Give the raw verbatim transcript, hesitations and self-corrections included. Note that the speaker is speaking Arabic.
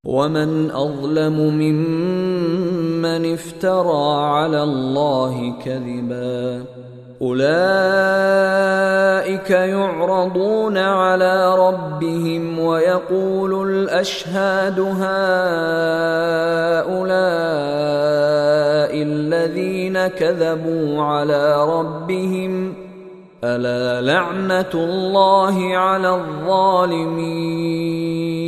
ومن أظلم ممن افترى على الله كذبا أولئك يعرضون على ربهم ويقول الأشهاد هؤلاء الذين كذبوا على ربهم ألا لعنة الله على الظالمين